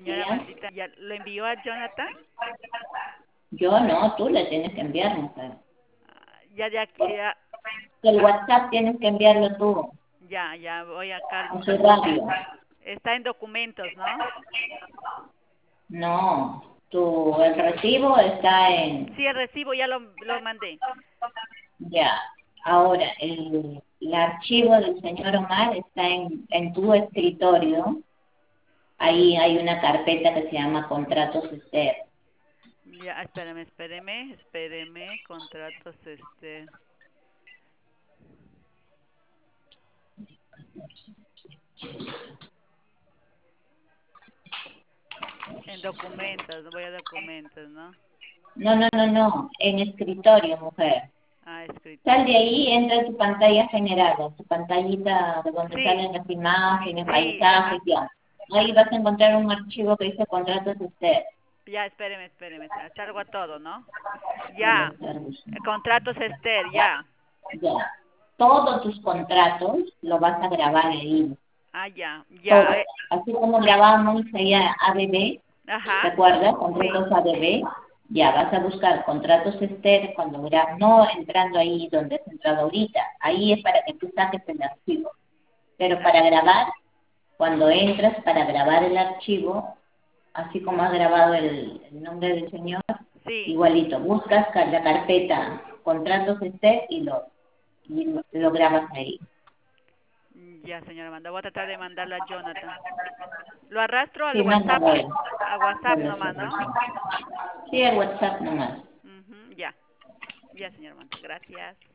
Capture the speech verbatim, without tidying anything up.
Señora Días. Amandita, ¿ya lo envió a Jonathan? Yo no, tú le tienes que enviar, mujer. Ah, Ya, ya, Por ya, el ah, WhatsApp tienes que enviarlo tú, ya, ya voy acá al en su buscador. radio. Está en documentos, ¿no? No, tu, el recibo está en, Sí, el recibo ya lo, lo mandé. ya. Ahora, el, el archivo del señor Omar está en, en tu escritorio. Ahí hay una carpeta que se llama contratos externos. Ya, espéreme, espéreme, espéreme, contratos, este, en documentos, voy a documentos, ¿no? No, no, no, no, en escritorio, mujer. Ah, Sal de escritorio. ahí, entra a tu pantalla general, a tu pantallita de donde Sí, salen las imágenes, sí, paisajes, ajá. ya. Ahí vas a encontrar un archivo que dice contratos externos. Ya, espéreme, espéreme, salgo a todo, ¿no? Debe Ya, estar eh, buscando. contratos Esther, ya. Ya. Todos tus contratos lo vas a grabar ahí. Ah, ya, ya, Todos. eh, Así como grabamos allá A B B, ¿te ajá, acuerdas? sí, Contratos A B B. Ya vas a buscar contratos externos cuando grabas, no entrando ahí donde has entrado ahorita. Ahí es para que tú saques el archivo. Pero ah, para grabar, cuando entras para grabar el archivo, así como has grabado el, el nombre del señor, sí. igualito, buscas ca- la carpeta contratos este y lo, y lo lo grabas ahí. Ya, señora Amanda, voy a tratar de mandarlo a Jonathan. Lo arrastro al Sí, WhatsApp, mándalo ahí. a WhatsApp Solo nomás, eso. ¿no? Sí, el WhatsApp nomás. Ujú, ya, ya, señora Amanda, gracias.